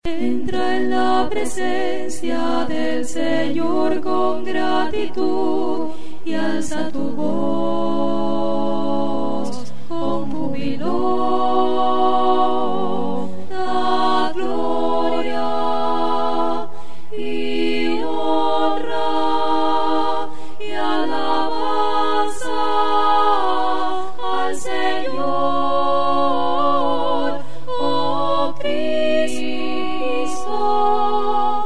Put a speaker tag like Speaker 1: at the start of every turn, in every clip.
Speaker 1: Entra en la presencia del Señor con gratitud y alza tu voz con júbilo. Da gloria y honra y alabanza al Señor, oh Cristo.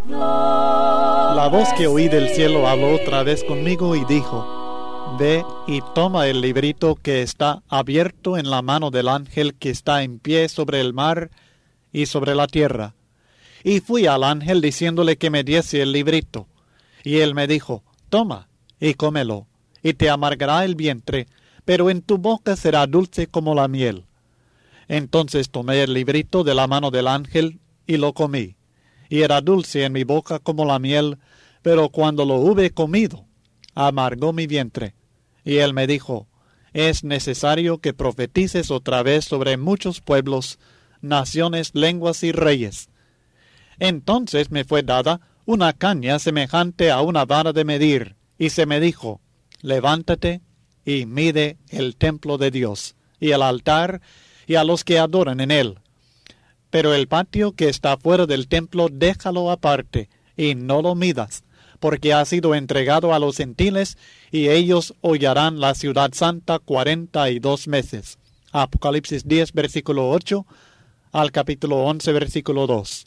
Speaker 2: La voz que oí del cielo habló otra vez conmigo y dijo: Ve y toma el librito que está abierto en la mano del ángel que está en pie sobre el mar y sobre la tierra. Y fui al ángel diciéndole que me diese el librito. Y él me dijo: Toma y cómelo, y te amargará el vientre, pero en tu boca será dulce como la miel. Entonces tomé el librito de la mano del ángel y lo comí. Y era dulce en mi boca como la miel, pero cuando lo hube comido, amargó mi vientre. Y él me dijo: Es necesario que profetices otra vez sobre muchos pueblos, naciones, lenguas y reyes. Entonces me fue dada una caña semejante a una vara de medir, y se me dijo: Levántate y mide el templo de Dios, y el altar, y a los que adoran en él. Pero el patio que está fuera del templo déjalo aparte, y no lo midas, porque ha sido entregado a los gentiles, y ellos hollarán la ciudad santa 42 meses. Apocalipsis 10, versículo 8, al capítulo 11, versículo 2.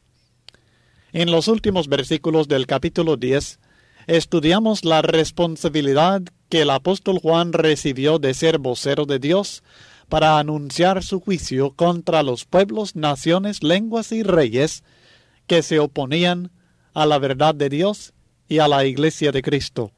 Speaker 2: En los últimos versículos del capítulo 10, estudiamos la responsabilidad que el apóstol Juan recibió de ser vocero de Dios para anunciar su juicio contra los pueblos, naciones, lenguas y reyes que se oponían a la verdad de Dios y a la iglesia de Cristo.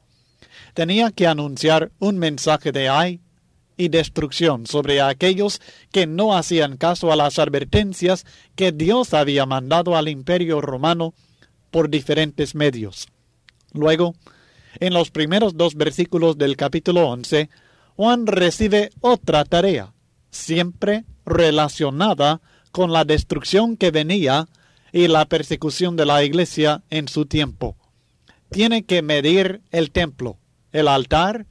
Speaker 2: Tenía que anunciar un mensaje de ay y destrucción sobre aquellos que no hacían caso a las advertencias que Dios había mandado al Imperio Romano por diferentes medios. Luego, en los primeros 2 versículos del capítulo 11, Juan recibe otra tarea, siempre relacionada con la destrucción que venía y la persecución de la iglesia en su tiempo. Tiene que medir el templo, el altar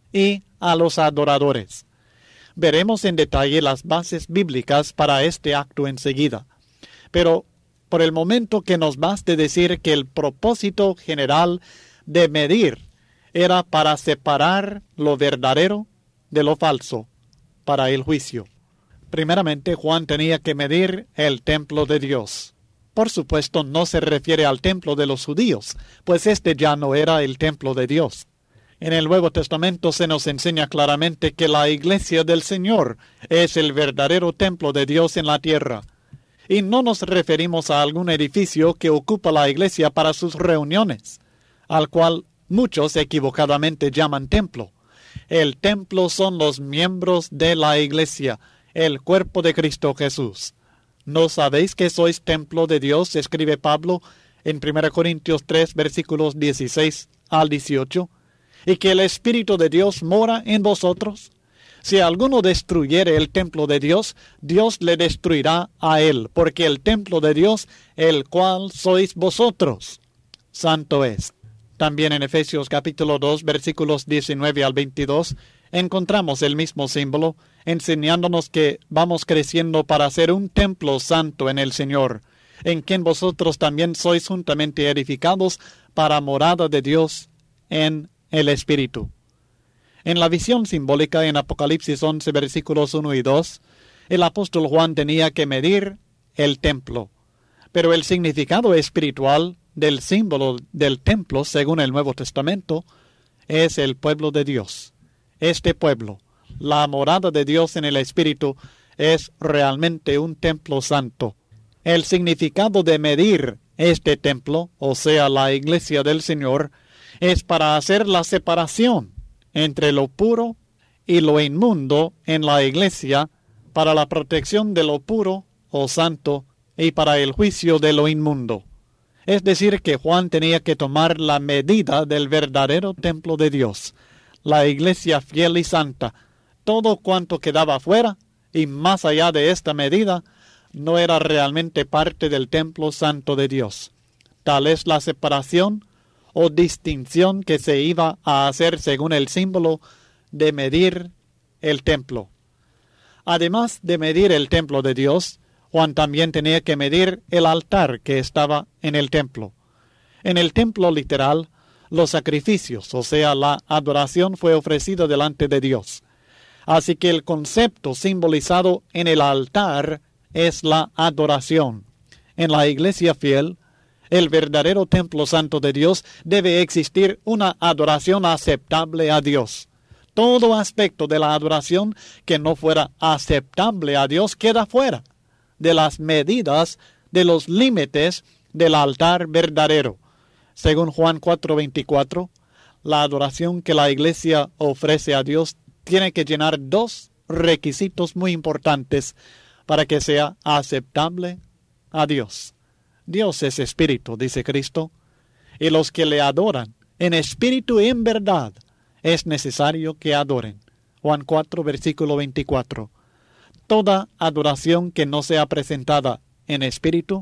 Speaker 2: y a los adoradores. Veremos en detalle las bases bíblicas para este acto enseguida. Pero por el momento que nos baste decir que el propósito general de medir era para separar lo verdadero de lo falso para el juicio. Primeramente, Juan tenía que medir el templo de Dios. Por supuesto, no se refiere al templo de los judíos, pues este ya no era el templo de Dios. En el Nuevo Testamento se nos enseña claramente que la iglesia del Señor es el verdadero templo de Dios en la tierra. Y no nos referimos a algún edificio que ocupa la iglesia para sus reuniones, al cual muchos equivocadamente llaman templo. El templo son los miembros de la iglesia, el cuerpo de Cristo Jesús. ¿No sabéis que sois templo de Dios?, escribe Pablo en 1 Corintios 3, versículos 16 al 18, y que el Espíritu de Dios mora en vosotros. Si alguno destruyere el templo de Dios, Dios le destruirá a él, porque el templo de Dios, el cual sois vosotros, santo es. También en Efesios capítulo 2, versículos 19 al 22, encontramos el mismo símbolo, enseñándonos que vamos creciendo para ser un templo santo en el Señor, en quien vosotros también sois juntamente edificados para morada de Dios en el Espíritu. En la visión simbólica en Apocalipsis 11, versículos 1 y 2, el apóstol Juan tenía que medir el templo, pero el significado espiritual del símbolo del templo, según el Nuevo Testamento, es el pueblo de Dios. Este pueblo, la morada de Dios en el Espíritu, es realmente un templo santo. El significado de medir este templo, o sea, la iglesia del Señor, es para hacer la separación entre lo puro y lo inmundo en la iglesia, para la protección de lo puro o santo y para el juicio de lo inmundo. Es decir, que Juan tenía que tomar la medida del verdadero templo de Dios, la iglesia fiel y santa. Todo cuanto quedaba fuera y más allá de esta medida no era realmente parte del templo santo de Dios. Tal es la separación o distinción que se iba a hacer según el símbolo de medir el templo. Además de medir el templo de Dios, Juan también tenía que medir el altar que estaba en el templo. En el templo literal, los sacrificios, o sea, la adoración fue ofrecida delante de Dios. Así que el concepto simbolizado en el altar es la adoración. En la iglesia fiel, el verdadero templo santo de Dios, debe existir una adoración aceptable a Dios. Todo aspecto de la adoración que no fuera aceptable a Dios queda fuera de las medidas, de los límites del altar verdadero. Según Juan 4:24, la adoración que la iglesia ofrece a Dios tiene que llenar dos requisitos muy importantes para que sea aceptable a Dios. Dios es espíritu, dice Cristo, y los que le adoran en espíritu y en verdad es necesario que adoren. Juan 4, versículo 24. Toda adoración que no sea presentada en espíritu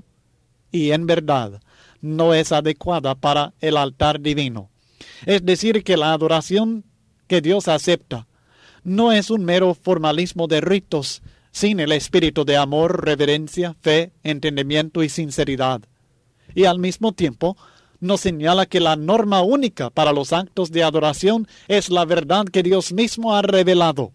Speaker 2: y en verdad no es adecuada para el altar divino. Es decir, que la adoración que Dios acepta no es un mero formalismo de ritos sin el espíritu de amor, reverencia, fe, entendimiento y sinceridad. Y al mismo tiempo nos señala que la norma única para los actos de adoración es la verdad que Dios mismo ha revelado.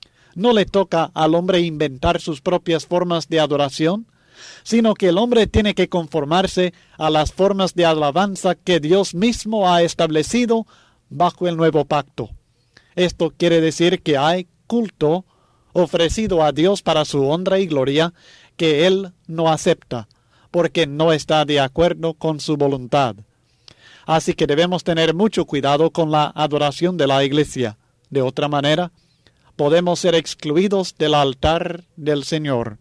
Speaker 2: No le toca al hombre inventar sus propias formas de adoración, sino que el hombre tiene que conformarse a las formas de alabanza que Dios mismo ha establecido bajo el nuevo pacto. Esto quiere decir que hay culto ofrecido a Dios para su honra y gloria que Él no acepta, porque no está de acuerdo con su voluntad. Así que debemos tener mucho cuidado con la adoración de la iglesia. De otra manera, podemos ser excluidos del altar del Señor.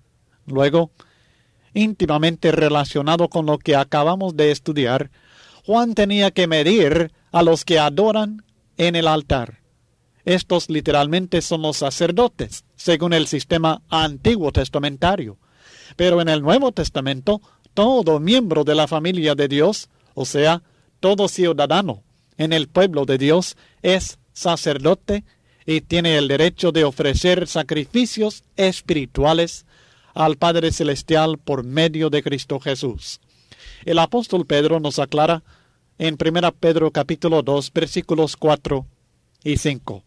Speaker 2: Luego, íntimamente relacionado con lo que acabamos de estudiar, Juan tenía que medir a los que adoran en el altar. Estos literalmente son los sacerdotes, según el sistema antiguo testamentario. Pero en el Nuevo Testamento, todo miembro de la familia de Dios, o sea, todo ciudadano en el pueblo de Dios, es sacerdote y tiene el derecho de ofrecer sacrificios espirituales al Padre Celestial por medio de Cristo Jesús. El apóstol Pedro nos aclara en 1 Pedro capítulo 2, versículos 4 y 5.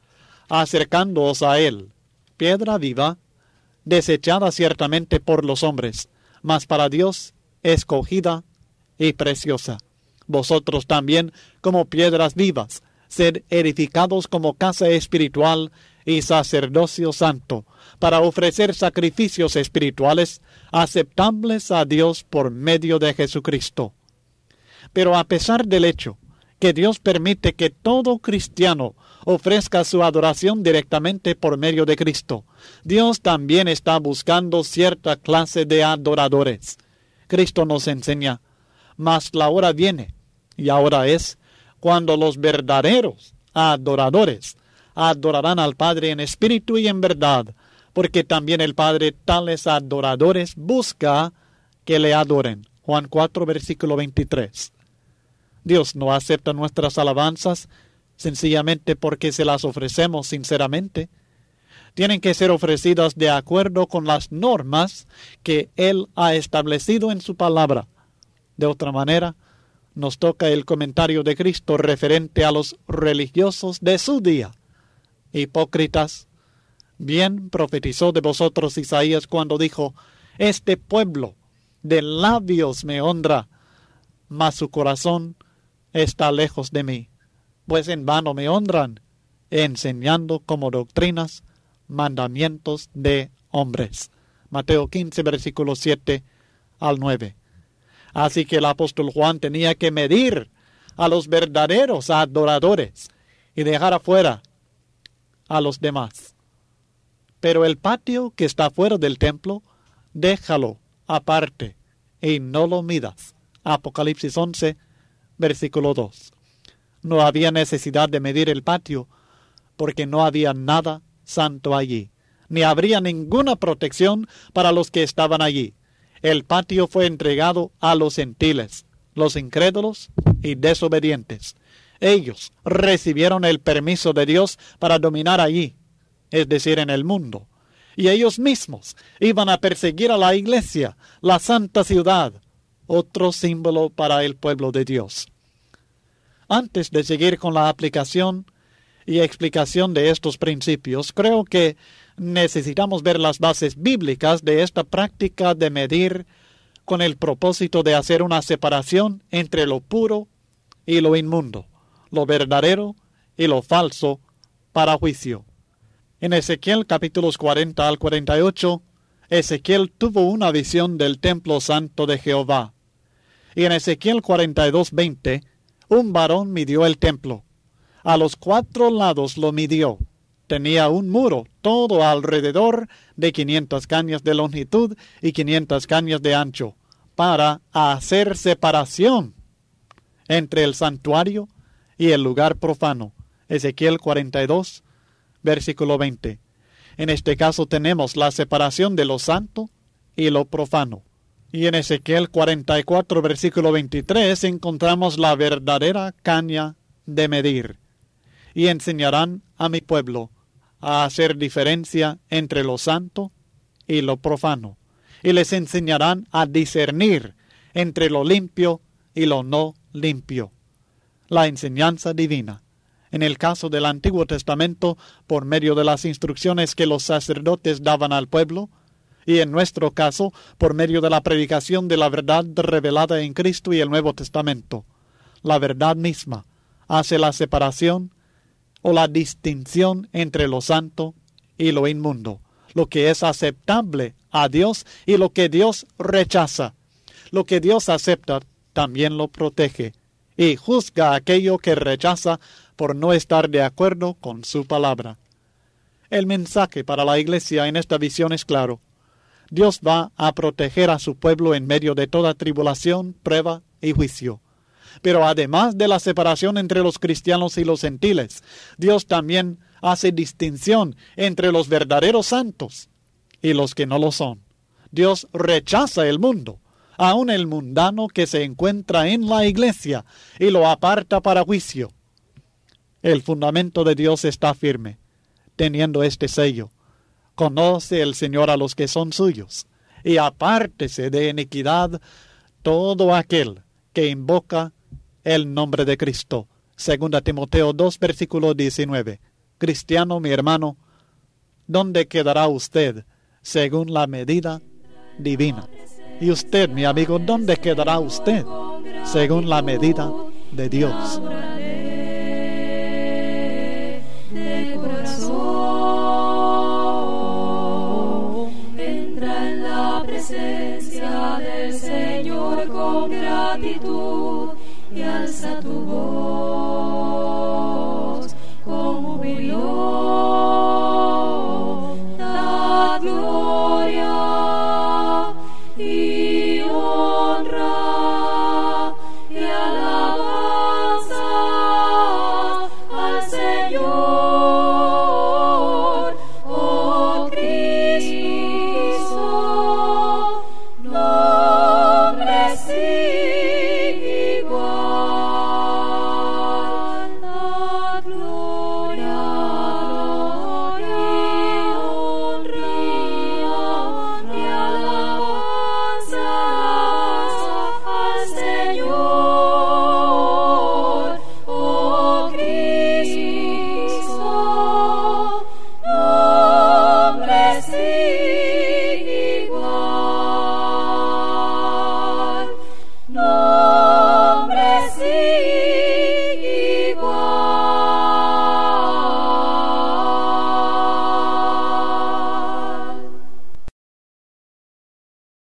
Speaker 2: Acercándoos a Él, piedra viva, desechada ciertamente por los hombres, mas para Dios escogida y preciosa. Vosotros también, como piedras vivas, sed edificados como casa espiritual y sacerdocio santo, para ofrecer sacrificios espirituales aceptables a Dios por medio de Jesucristo. Pero a pesar del hecho que Dios permite que todo cristiano ofrezca su adoración directamente por medio de Cristo, Dios también está buscando cierta clase de adoradores. Cristo nos enseña, mas la hora viene, y ahora es, cuando los verdaderos adoradores adorarán al Padre en espíritu y en verdad, porque también el Padre tales adoradores busca que le adoren. Juan 4, versículo 23. Dios no acepta nuestras alabanzas sencillamente porque se las ofrecemos sinceramente. Tienen que ser ofrecidas de acuerdo con las normas que Él ha establecido en su palabra. De otra manera, nos toca el comentario de Cristo referente a los religiosos de su día. Hipócritas, bien profetizó de vosotros Isaías cuando dijo, este pueblo de labios me honra, mas su corazón está lejos de mí, pues en vano me honran, enseñando como doctrinas mandamientos de hombres. Mateo 15, versículos 7 al 9. Así que el apóstol Juan tenía que medir a los verdaderos adoradores y dejar afuera a los demás. Pero el patio que está fuera del templo, déjalo aparte y no lo midas. Apocalipsis 11, versículo 2. No había necesidad de medir el patio porque no había nada santo allí. ni habría ninguna protección para los que estaban allí. El patio fue entregado a los gentiles, los incrédulos y desobedientes. Ellos recibieron el permiso de Dios para dominar allí, es decir, en el mundo. Y ellos mismos iban a perseguir a la iglesia, la santa ciudad, otro símbolo para el pueblo de Dios. Antes de seguir con la aplicación y explicación de estos principios, creo que necesitamos ver las bases bíblicas de esta práctica de medir con el propósito de hacer una separación entre lo puro y lo inmundo, lo verdadero y lo falso para juicio. En Ezequiel capítulos 40 al 48, Ezequiel tuvo una visión del templo santo de Jehová. Y en Ezequiel 42:20, un varón midió el templo. A los 4 lados lo midió. Tenía un muro todo alrededor de 500 cañas de longitud y 500 cañas de ancho, para hacer separación entre el santuario y el lugar profano. Ezequiel 42, versículo 20. En este caso tenemos la separación de lo santo y lo profano. Y en Ezequiel 44, versículo 23, encontramos la verdadera caña de medir. Y enseñarán a mi pueblo a hacer diferencia entre lo santo y lo profano. Y les enseñarán a discernir entre lo limpio y lo no limpio. La enseñanza divina. En el caso del Antiguo Testamento, por medio de las instrucciones que los sacerdotes daban al pueblo, y en nuestro caso, por medio de la predicación de la verdad revelada en Cristo y el Nuevo Testamento. La verdad misma hace la separación o la distinción entre lo santo y lo inmundo, lo que es aceptable a Dios y lo que Dios rechaza. Lo que Dios acepta también lo protege y juzga aquello que rechaza por no estar de acuerdo con su palabra. El mensaje para la iglesia en esta visión es claro. Dios va a proteger a su pueblo en medio de toda tribulación, prueba y juicio. Pero además de la separación entre los cristianos y los gentiles, Dios también hace distinción entre los verdaderos santos y los que no lo son. Dios rechaza el mundo, aun el mundano que se encuentra en la iglesia, y lo aparta para juicio. El fundamento de Dios está firme, teniendo este sello. Conoce el Señor a los que son suyos, y apártese de iniquidad todo aquel que invoca el nombre de Cristo. 2 Timoteo 2, versículo 19. Cristiano, mi hermano, ¿dónde quedará usted según la medida divina? Y usted, mi amigo, ¿dónde quedará usted según la medida de Dios?
Speaker 1: De corazón, entra en la presencia del Señor con gratitud y alza tu voz con júbilo. Da gloria y honra